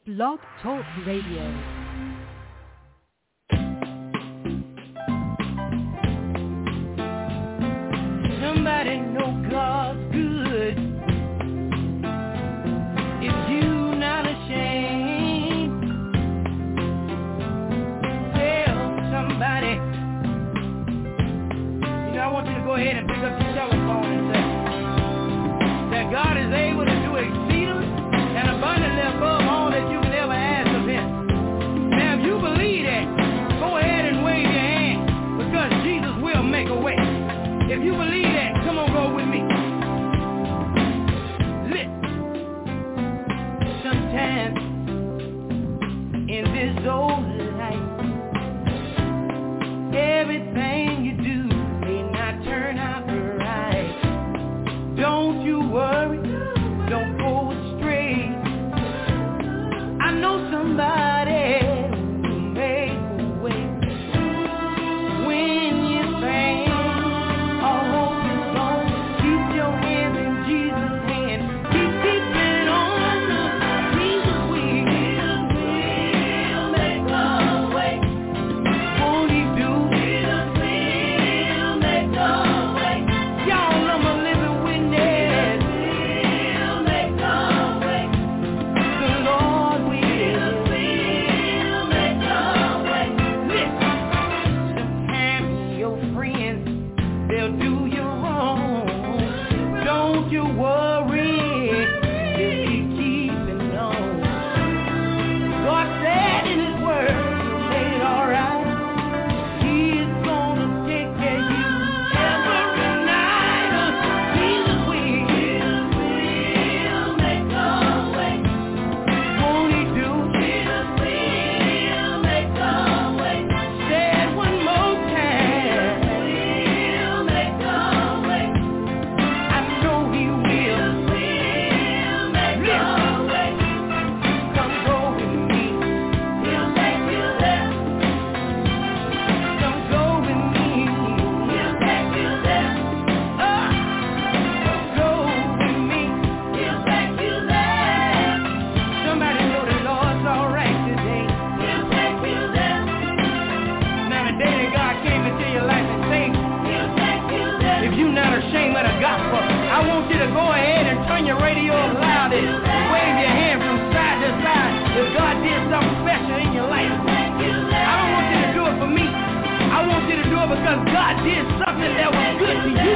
Blog Talk Radio. Somebody know God's good. If you not ashamed, tell somebody. You know, I want you to go ahead and pick up your telephone and say that God is able to do exceedingly and abundantly above all that you can ever ask of Him. Now, if you believe that, go ahead and wave your hand, because Jesus will make a way. If you believe that, come on, go with me. Listen. Sometimes in this old life, everything you do may not turn out right. Don't you worry, don't go astray. I know somebody who made a way. When you think because God did something that was good to you.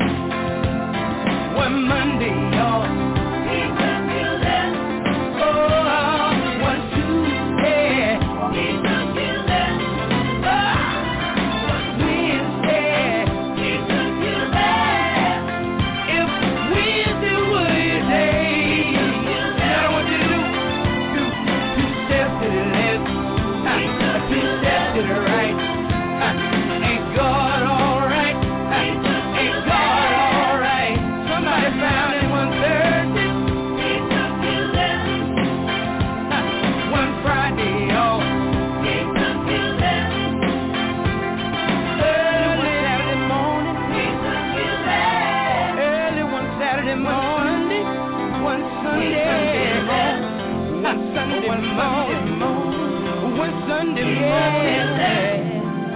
One Monday, y'all, He took you there. Oh, one Tuesday, He took you there. Oh, one Wednesday, He took you there. If Wednesday was your day, you know what I want you to do? Two steps to the left, two steps to the right. God, all right. Ain't God, all right. Somebody found him one Thursday. He took you there. One Friday, y'all. He took you there. Early one Saturday morning. He took you there. Early one Saturday morning. One Sunday morning. One Sunday morning. One Sunday morning.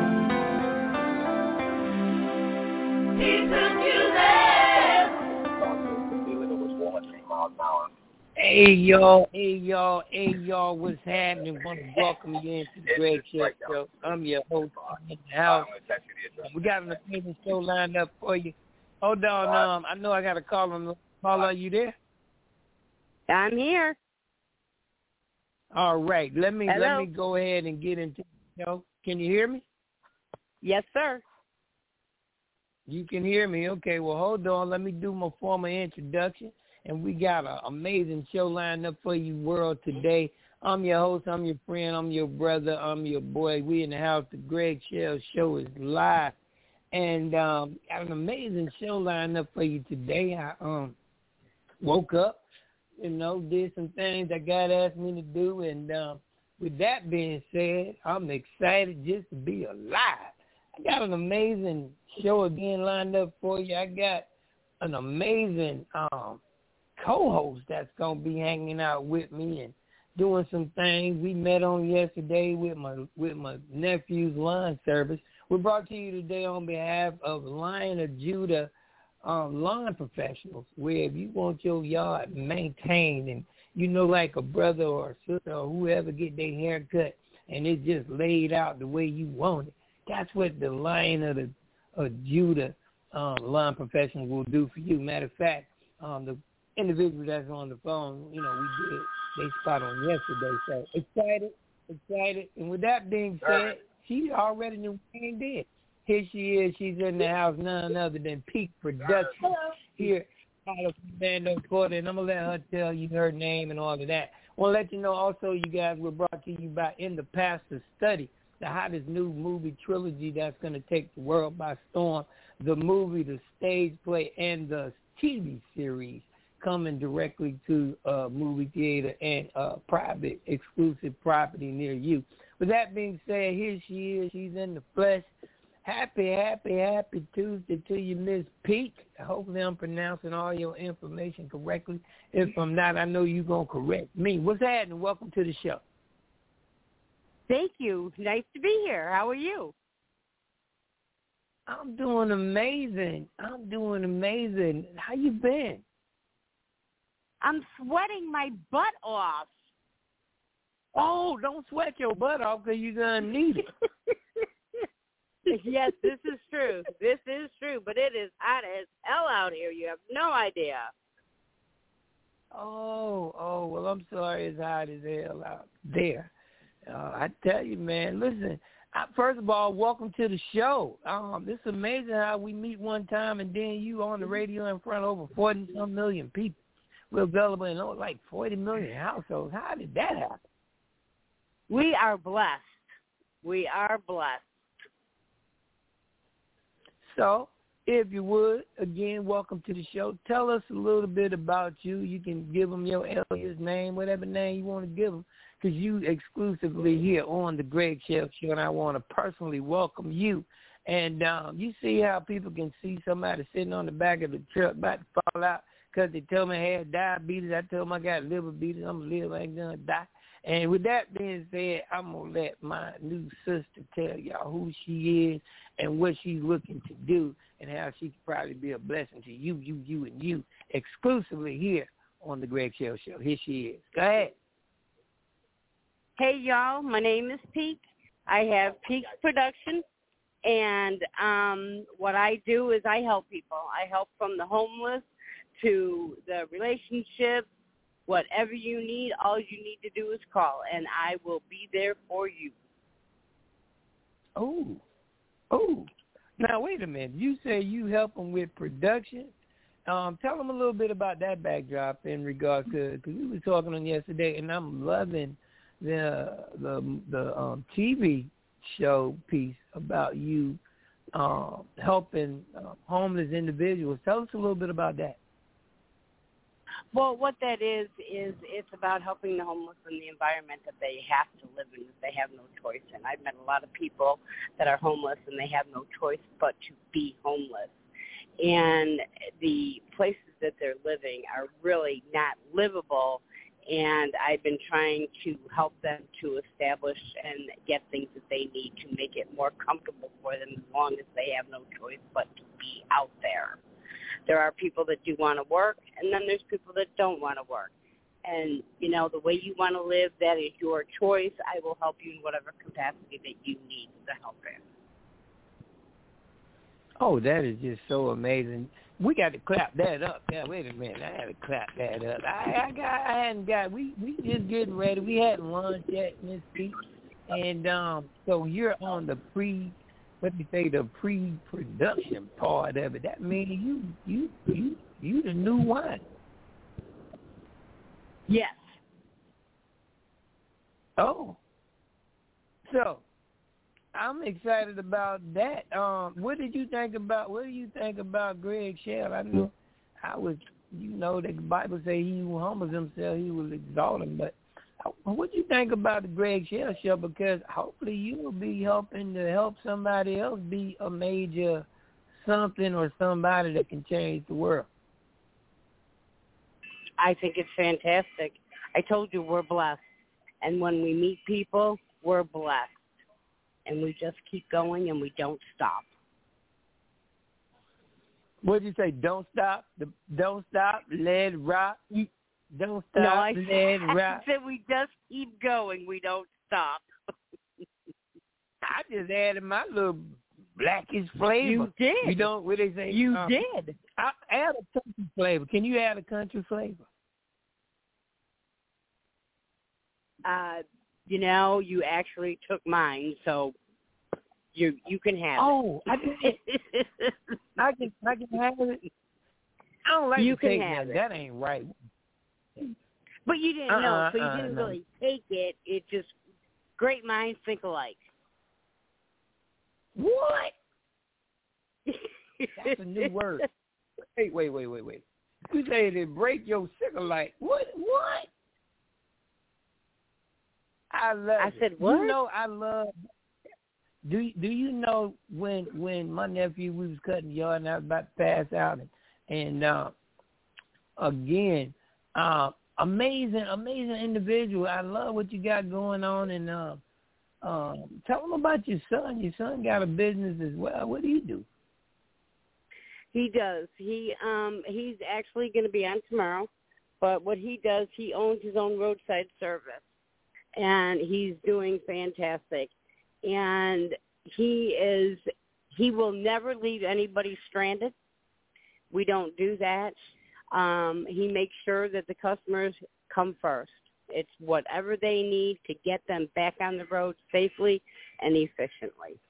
Hey y'all, what's happening? Want to welcome you into the Greg Show. I'm your host in the house. We got an amazing show lined up for you. Hold on, I know I got a call on. Paula, are you there? I'm here. All right, let me go ahead and get into the show. Can you hear me? Yes, sir. You can hear me. Okay, well, hold on. Let me do my formal introduction. And we got an amazing show lined up for you, world, today. I'm your host. I'm your friend. I'm your brother. I'm your boy. We in the house. The Greg Shell Show is live. And got an amazing show lined up for you today. I woke up, did some things that God asked me to do. And with that being said, I'm excited just to be alive. I got an amazing show again lined up for you. I got an amazing co-host that's going to be hanging out with me, and doing some things. We met on yesterday with my nephew's lawn service. We're brought to you today on behalf of Lion of Judah lawn professionals, where if you want your yard maintained and like a brother or a sister or whoever get their hair cut and it's just laid out the way you want it, that's what the Lion of Judah lawn professionals will do for you. Matter of fact, the individual that's on the phone, they spot on yesterday. So excited. And with that being said, she already knew Wayne did. Here she is. She's in the house, none other than Peak Production here out of Orlando, Florida. And I'm going to let her tell you her name and all of that. I want to let you know also, you guys, we're brought to you by In the Past to Study, the hottest new movie trilogy that's going to take the world by storm. The movie, the stage play, and the TV series coming directly to a movie theater and private exclusive property near you. With that being said, here she is. She's in the flesh. Happy Tuesday to you, Miss Peak. Hopefully I'm pronouncing all your information correctly. If I'm not, I know you're going to correct me. What's happening? Welcome to the show. Thank you. Nice to be here. How are you? I'm doing amazing. How you been? I'm sweating my butt off. Oh, don't sweat your butt off because you're going to need it. Yes, this is true. But it is hot as hell out here. You have no idea. Oh, well, I'm sorry it's hot as hell out there. I tell you, man, listen, first of all, welcome to the show. It's amazing how we meet one time and then you on the radio in front of over 40-some million people. We're available in like 40 million households. How did that happen? We are blessed. So, if you would, again, welcome to the show. Tell us a little bit about you. You can give them your alias name, whatever name you want to give them, because you exclusively here on the Greg Shell Show, and I want to personally welcome you. And you see how people can see somebody sitting on the back of the truck about to fall out because they tell me I had diabetes. I told them I got liver beating. I'm going to live, I ain't going to die. And with that being said, I'm going to let my new sister tell y'all who she is and what she's looking to do and how she could probably be a blessing to you, and you, exclusively here on the Greg Shell Show. Here she is. Go ahead. Hey, y'all. My name is Peak. I have Peak Production, and what I do is I help people. I help from the homeless to the relationships. Whatever you need, all you need to do is call, and I will be there for you. Oh. Now, wait a minute. You say you help them with production. Tell them a little bit about that backdrop in regards to, because we were talking on yesterday, and I'm loving the TV show piece about you helping homeless individuals. Tell us a little bit about that. Well, what that is it's about helping the homeless in the environment that they have to live in, that they have no choice in. I've met a lot of people that are homeless and they have no choice but to be homeless. And the places that they're living are really not livable, and I've been trying to help them to establish and get things that they need to make it more comfortable for them as long as they have no choice but to be out there. There are people that do want to work, and then there's people that don't want to work. And, the way you want to live, that is your choice. I will help you in whatever capacity that you need to help in. Oh, that is just so amazing. We got to clap that up. Yeah, wait a minute. I had to clap that up. I hadn't got, we just getting ready. We hadn't lunch yet, Miss Pete. And so you're on the the pre-production part of it. That means you the new one. Yes. Oh. So I'm excited about that. What do you think about Greg Shell? I know the Bible say he who humbles himself, he will exalt him, but what do you think about the Greg Shell Show? Because hopefully you will be helping to help somebody else be a major something or somebody that can change the world. I think it's fantastic. I told you we're blessed. And when we meet people, we're blessed. And we just keep going and we don't stop. What did you say? Don't stop? Don't stop, let it rock? Don't stop, No, I let it rock? said we just keep going. We don't stop. I just added my little blackish flavor. You did. You don't, what they say? You did. I add a country flavor. Can you add a country flavor? You actually took mine, so you can have it. I can have it. I don't like you to can take have that. it. That ain't right. But you didn't know, so you didn't no. really take it. It just, great minds think alike. What? That's a new word. Hey, wait. You say to break your sugar like what? I love I it. said what? You know I love. Do you know when my nephew, we was cutting yard and I was about to pass out and again, amazing individual. I love what you got going on and tell him about your son. Your son got a business as well. What do you do? He does. He's actually going to be on tomorrow, but what he does, he owns his own roadside service, and he's doing fantastic. And he will never leave anybody stranded. We don't do that. He makes sure that the customers come first. It's whatever they need to get them back on the road safely and efficiently.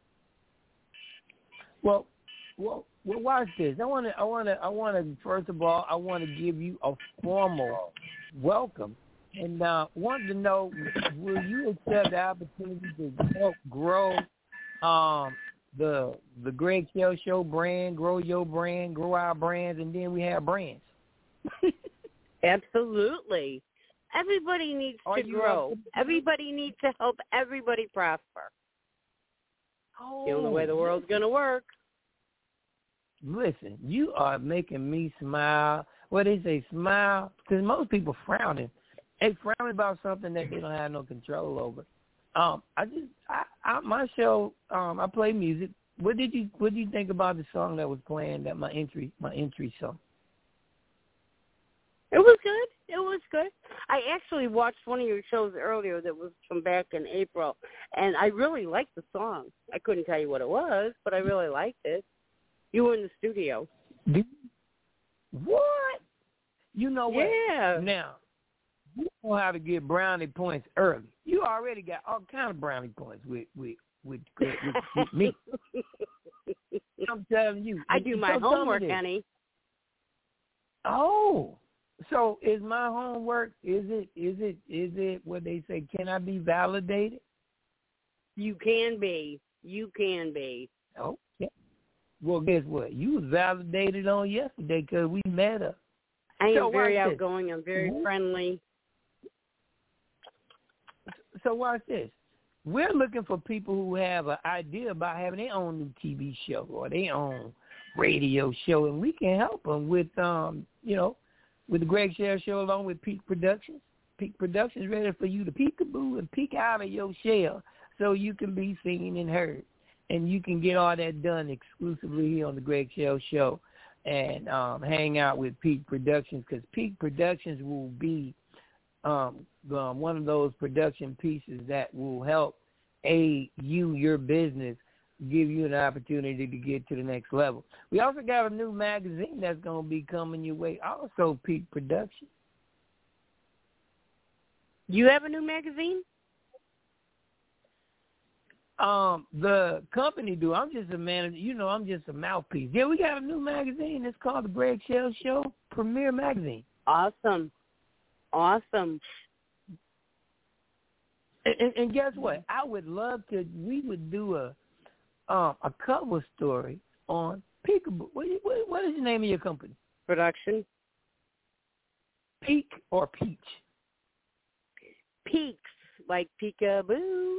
Well, watch this. I want to. First of all, I want to give you a formal welcome, and want to know, will you accept the opportunity to help grow the Greg Shell Show brand, grow your brand, grow our brands, and then we have brands. Absolutely. Everybody needs to grow. Everybody needs to help everybody prosper. The only way the world's going to work. Listen, you are making me smile. What they say, smile, because most people frowning. They frown about something that they don't have no control over. My show, I play music. What did you think about the song that was playing? That my entry song. It was good. I actually watched one of your shows earlier that was from back in April, and I really liked the song. I couldn't tell you what it was, but I really liked it. You were in the studio. What? You know what? Yeah. Now, you know how to get brownie points early. You already got all kind of brownie points with me. I'm telling you. I do my homework, honey. Oh. So is my homework, is it what they say, can I be validated? You can be. Okay. Well, guess what? You was validated on yesterday because we met up. I am very outgoing. I'm very friendly. So watch this. We're looking for people who have an idea about having their own new TV show or their own radio show, and we can help them with, with the Greg Shell Show along with Peak Productions. Peak Productions ready for you to peekaboo and peek out of your shell so you can be seen and heard. And you can get all that done exclusively here on the Greg Shell Show and hang out with Peak Productions, because Peak Productions will be one of those production pieces that will help aid you, your business, give you an opportunity to get to the next level. We also got a new magazine that's going to be coming your way, also Peak Productions. You have a new magazine? The company do. I'm just a manager. I'm just a mouthpiece. Yeah, we got a new magazine. It's called the Greg Shell Show Premier Magazine. Awesome. And guess what? I would love to. We would do a cover story on Peekaboo. What is the name of your company? Production. Peak or Peach? Peaks, like peekaboo.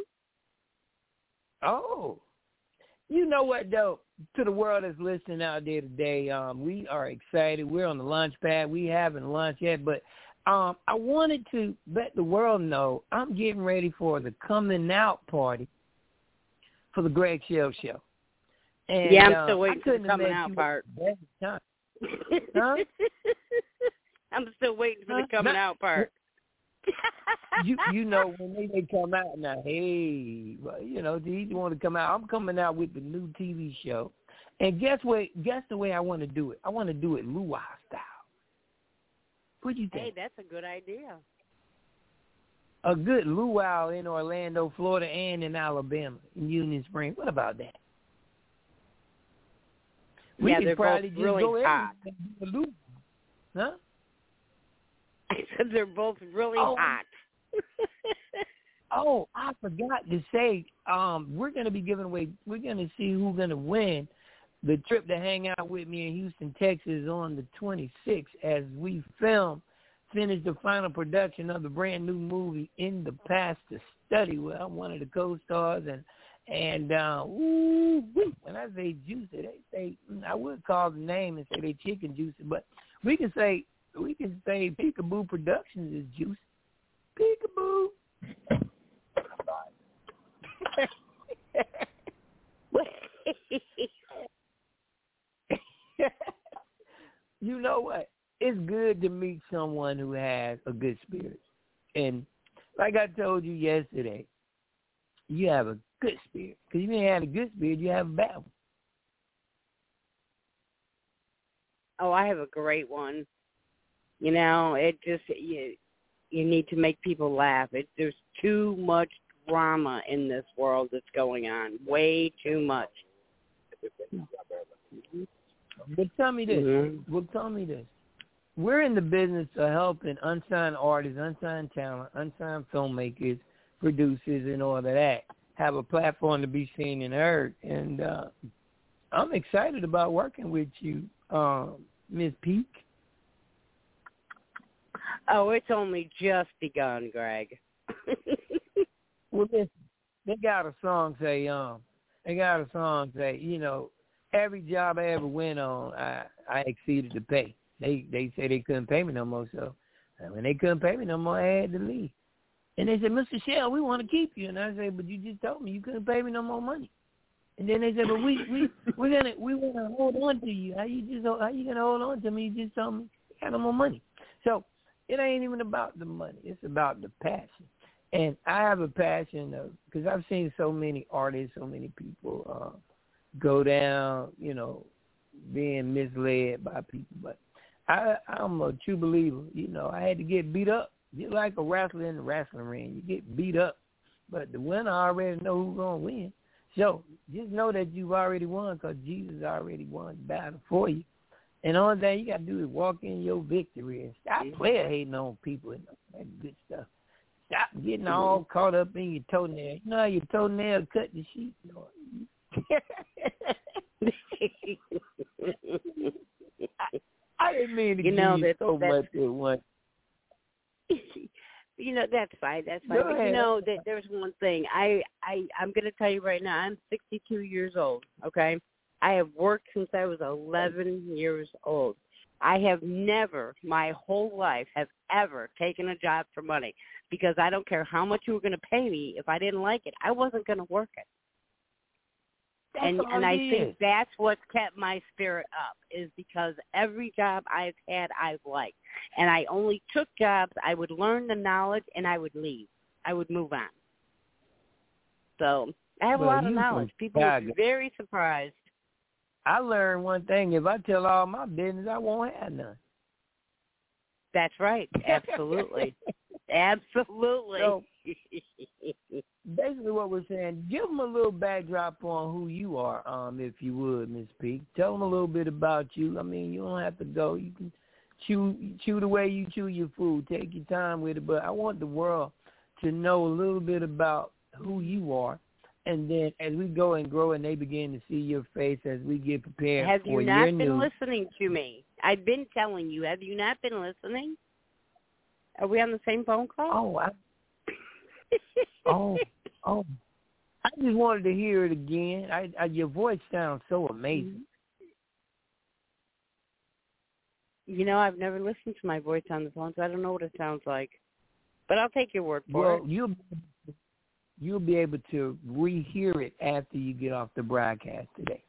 Oh. You know what, though? To the world that's listening out there today, we are excited. We're on the launch pad. We haven't launched yet, but I wanted to let the world know I'm getting ready for the coming out party for the Greg Shell Show. And, yeah, I'm still waiting for the coming out part. Huh? I'm still waiting for the coming out part. you know when they come out now, hey, well, you know, they want to come out. I'm coming out with the new TV show. And guess the way I want to do it? I want to do it luau style. What do you think? Hey, that's a good idea. A good luau in Orlando, Florida, and in Alabama, in Union Springs. What about that? Yeah, they're both really hot. Huh? I said they're both really hot. Oh, I forgot to say, we're going to be giving away, we're going to see who's going to win the trip to hang out with me in Houston, Texas on the 26th as we finish the final production of the brand new movie In the Past to Study, where I'm one of the co-stars. And when I say juicy, they say, I would call the name and say they chicken juicy, but we can say Peekaboo Productions is juicy. Peekaboo. You know what? It's good to meet someone who has a good spirit. And like I told you yesterday, you have a good spirit. Because if you ain't had a good spirit, you have a bad one. Oh, I have a great one. You know, it just, you need to make people laugh. There's too much drama in this world that's going on. Way too much. But tell me this. Mm-hmm. Well, tell me this. We're in the business of helping unsigned artists, unsigned talent, unsigned filmmakers, producers, and all of that have a platform to be seen and heard. And I'm excited about working with you, Ms. Peak. Oh, it's only just begun, Greg. Well, listen, they got a song say, you know, every job I ever went on, I exceeded the pay. They say they couldn't pay me no more, so when they couldn't pay me no more, I had to leave. And they said, Mr. Shell, we want to keep you. And I said, but you just told me you couldn't pay me no more money. And then they said, but we want to hold on to you. How you gonna hold on to me? You just told me you got no more money. So it ain't even about the money. It's about the passion. And I have a passion because I've seen so many artists, so many people go down, you know, being misled by people. But I'm a true believer. You know, I had to get beat up. Just like a wrestler in the wrestling ring. You get beat up. But the winner already know who's going to win. So just know that you've already won because Jesus already won the battle for you. And the only thing you got to do is walk in your victory and stop player hating on people and that good stuff. Stop getting all caught up in your toenail. You know how your toenail cut the sheet? I didn't mean to give you so much at once. You know, that's fine. That's fine. But you know, there's one thing. I'm going to tell you right now, I'm 62 years old, okay? I have worked since I was 11 years old. I have never, my whole life, have ever taken a job for money because I don't care how much you were going to pay me. If I didn't like it, I wasn't going to work it. And I think that's what's kept my spirit up is because every job I've had, I've liked. And I only took jobs, I would learn the knowledge, and I would leave. I would move on. So I have a lot of knowledge. People would be very surprised. I learned one thing. If I tell all my business, I won't have none. That's right. Absolutely. Absolutely. So, basically what we're saying, give them a little backdrop on who you are, if you would, Ms. Peak. Tell them a little bit about you. I mean, you don't have to go. You can chew the way you chew your food. Take your time with it. But I want the world to know a little bit about who you are. And then as we go and grow and they begin to see your face as we get prepared have for you your not been listening to me? I've been telling you. Have you not been listening? Are we on the same phone call? Oh, I just wanted to hear it again. Your voice sounds so amazing. I've never listened to my voice on the phone, so I don't know what it sounds like. But I'll take your word for it. Well, you'll be able to rehear it after you get off the broadcast today.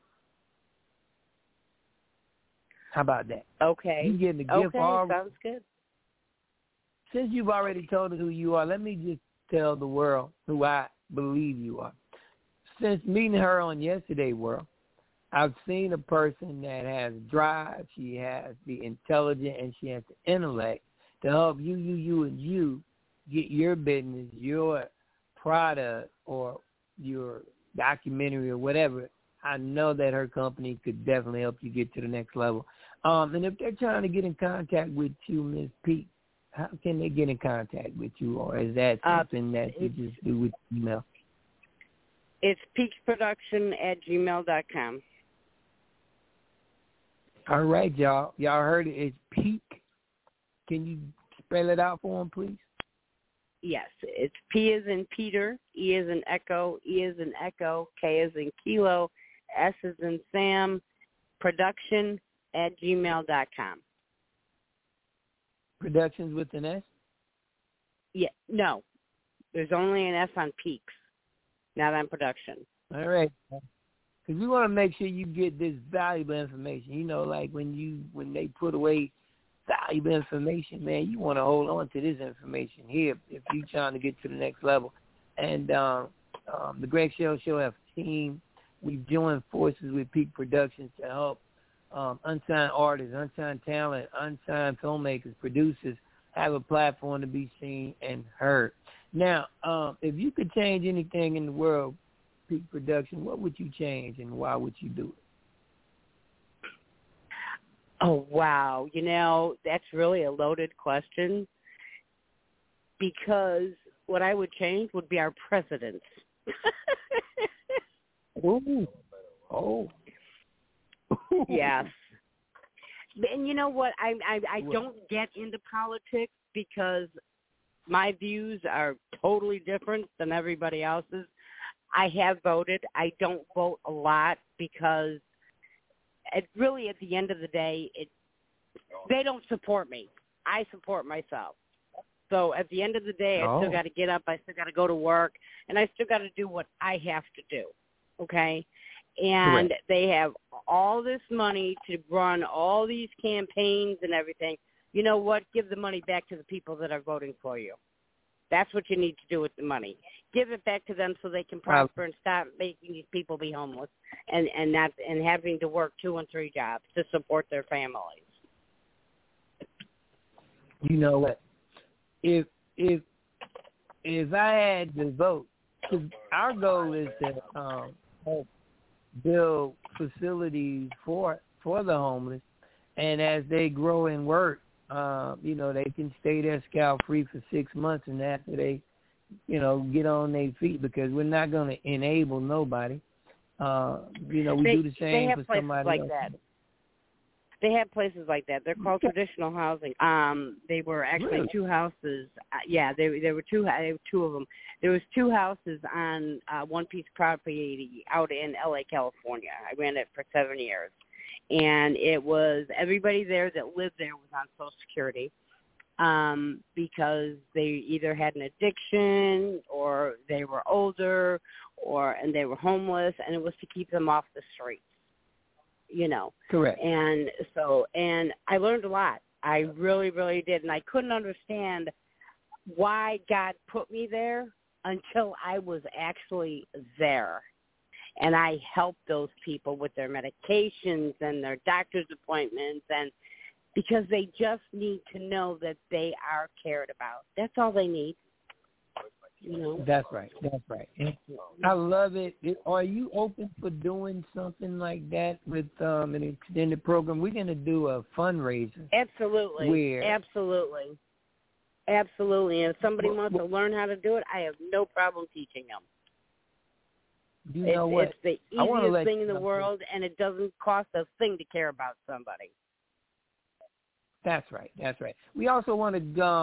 How about that? Okay. You getting the gift Okay, sounds good. Since you've already told us who you are, let me just tell the world who I believe you are. Since meeting her on Yesterday World, I've seen a person that has drive, she has the intelligence, and she has the intellect to help you get your business, your product, or your documentary or whatever. I know that her company could definitely help you get to the next level. And if they're trying to get in contact with you, Ms. Peak, how can they get in contact with you, or is that something that you just do with email? It's peaksproduction@gmail.com. All right, y'all. Y'all heard it. It's Peak. Can you spell it out for them, please? Yes, it's P as in Peter, E as in Echo, E as in Echo, K as in Kilo, S as in Sam, production@gmail.com. Productions with an S? Yeah, no. There's only an S on Peaks, not on production. All right. Because we want to make sure you get this valuable information. You know, like when they put away valuable information, man, you want to hold on to this information here if you're trying to get to the next level. And the Greg Shell Show have a team. We've joined forces with Peak Productions to help unsigned artists, unsigned talent, unsigned filmmakers, producers have a platform to be seen and heard. Now, if you could change anything in the world, Peak Production, what would you change and why would you do it? Oh, wow. That's really a loaded question because what I would change would be our presidents. Ooh. Oh. Yes. And you know what? I don't get into politics because my views are totally different than everybody else's. I have voted. I don't vote a lot because really at the end of the day, they don't support me. I support myself. So at the end of the day, I still got to get up. I still got to go to work, and I still got to do what I have to do. Okay? And Correct. They have all this money to run all these campaigns and everything. You know what? Give the money back to the people that are voting for you. That's what you need to do with the money. Give it back to them so they can prosper and stop making these people be homeless and having to work 2 and 3 jobs to support their families. You know what? If I had to vote, because our goal is to help build facilities for the homeless, and as they grow and work, they can stay there scot-free for 6 months, and after they, get on their feet, because we're not going to enable nobody. We do the same for somebody like else. That. They have places like that. They're called traditional housing. They were actually Really? 2 houses. There were two of them. There was 2 houses on one piece of property out in L.A., California. I ran it for 7 years. And it was everybody there that lived there was on Social Security because they either had an addiction or they were older and they were homeless, and it was to keep them off the streets. Correct. And I learned a lot. I really, really did. And I couldn't understand why God put me there until I was actually there. And I helped those people with their medications and their doctor's appointments, and because they just need to know that they are cared about. That's all they need. That's right. I love it. Are you open for doing something like that with an extended program? We're going to do a fundraiser. Absolutely. Absolutely. And if somebody wants to learn how to do it, I have no problem teaching them. You know what? It's the easiest thing in the world, and it doesn't cost a thing to care about somebody. That's right. We also want to,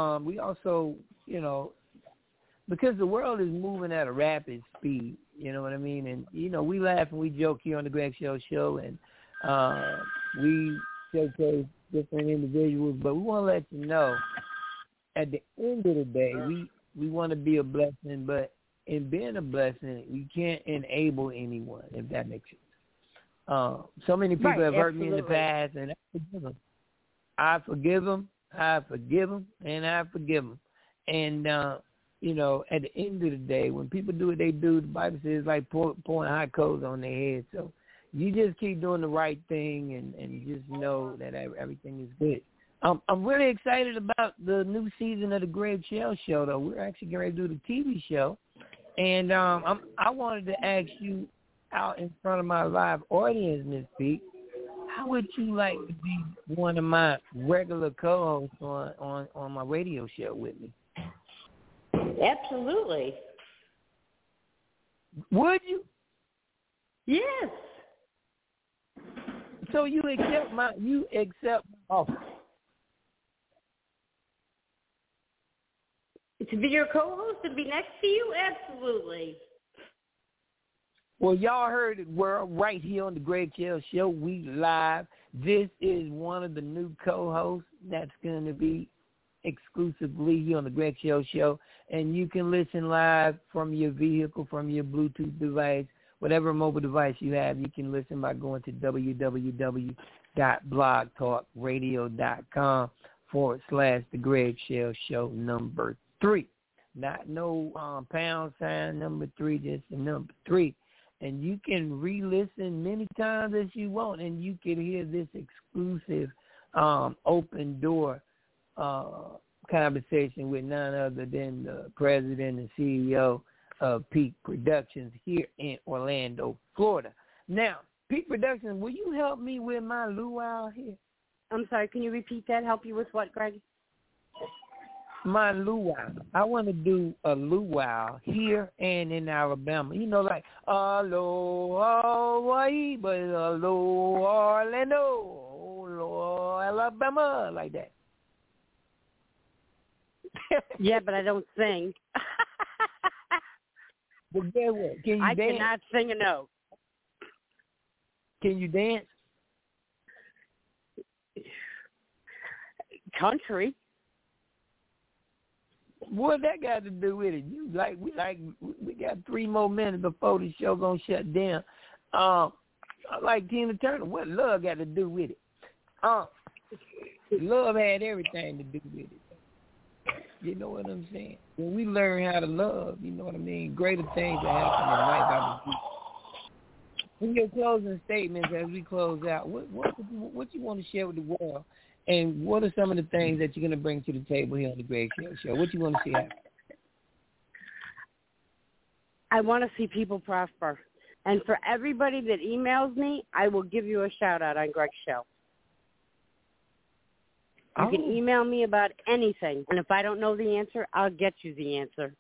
because the world is moving at a rapid speed, you know what I mean? And, we laugh and we joke here on the Greg Shell Show, and we showcase different individuals, but we want to let you know at the end of the day, we want to be a blessing, but in being a blessing, we can't enable anyone, if that makes sense. So many people have hurt me in the past, and I forgive them, and I forgive them. And, you know, at the end of the day, when people do what they do, the Bible says it's like pouring hot coals on their head. So you just keep doing the right thing and just know that everything is good. I'm really excited about the new season of the Greg Shell Show, though. We're actually going to do the TV show. And I wanted to ask you, out in front of my live audience, Ms. Peak, how would you like to be one of my regular co-hosts on my radio show with me? Absolutely. Would you? Yes. So you accept my offer? To be your co-host and be next to you? Absolutely. Well, y'all heard it, world, right here on the Greg Shell Show. We live. This is one of the new co-hosts that's going to be exclusively here on the Greg Shell Show. And you can listen live from your vehicle, from your Bluetooth device, whatever mobile device you have. You can listen by going to www.blogtalkradio.com/The Greg Shell Show number 3. Not no pound sign number 3, just the number 3. And you can re-listen many times as you want, and you can hear this exclusive open door conversation with none other than the president and CEO of Peak Productions here in Orlando, Florida. Now, Peak Productions, will you help me with my luau here? I'm sorry, can you repeat that? Help you with what, Greg? My luau. I want to do a luau here and in Alabama. You know, like aloha Hawaii, but aloha Orlando, aloha Alabama, like that. Yeah, but I don't sing. Well, guess what? Can you dance? I cannot sing a note. Can you dance? Country. What that got to do with it? We got 3 more minutes before the show gonna shut down. Like Tina Turner, what love got to do with it? Love had everything to do with it. You know what I'm saying? When we learn how to love, you know what I mean? Greater things that happen in life. In your closing statements, as we close out, what you want to share with the world? And what are some of the things that you're going to bring to the table here on the Greg Shell Show? What you want to see happen? I want to see people prosper. And for everybody that emails me, I will give you a shout-out on Greg's show. You can email me about anything. And if I don't know the answer, I'll get you the answer.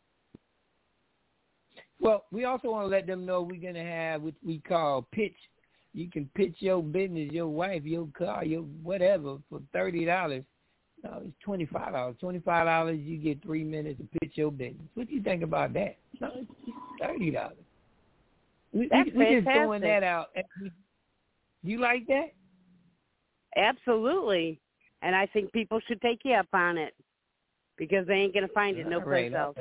Well, we also want to let them know we're going to have what we call pitch. You can pitch your business, your wife, your car, your whatever for $30. No, it's $25. $25, you get 3 minutes to pitch your business. What do you think about that? No, it's $30. We're just throwing that out. You like that? Absolutely. And I think people should take you up on it because they ain't going to find it no place else.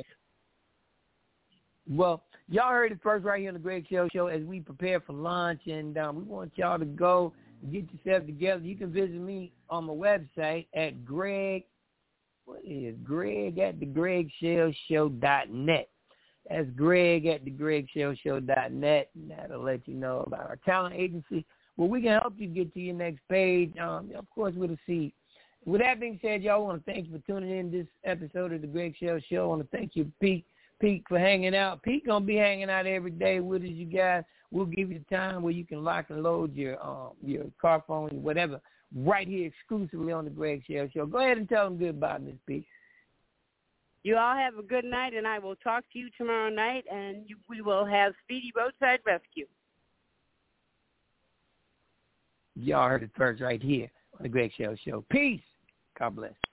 Well, y'all heard it first right here on the Greg Shell Show as we prepare for lunch, and we want y'all to go get yourself together. You can visit me on my website at greg@thegregshellshow.net. That's greg@thegregshellshow.net, and that'll let you know about our talent agency where we can help you get to your next page, of course, with a seed. With that being said, y'all, I want to thank you for tuning in this episode of the Greg Shell Show. I want to thank you, Pete, for hanging out. Pete going to be hanging out every day with us, you guys. We'll give you the time where you can lock and load your car phone, whatever, right here exclusively on the Greg Shell Show. Go ahead and tell them goodbye, Miss Pete. You all have a good night, and I will talk to you tomorrow night, and we will have Speedy Roadside Rescue. Y'all heard it first right here on the Greg Shell Show. Peace. God bless.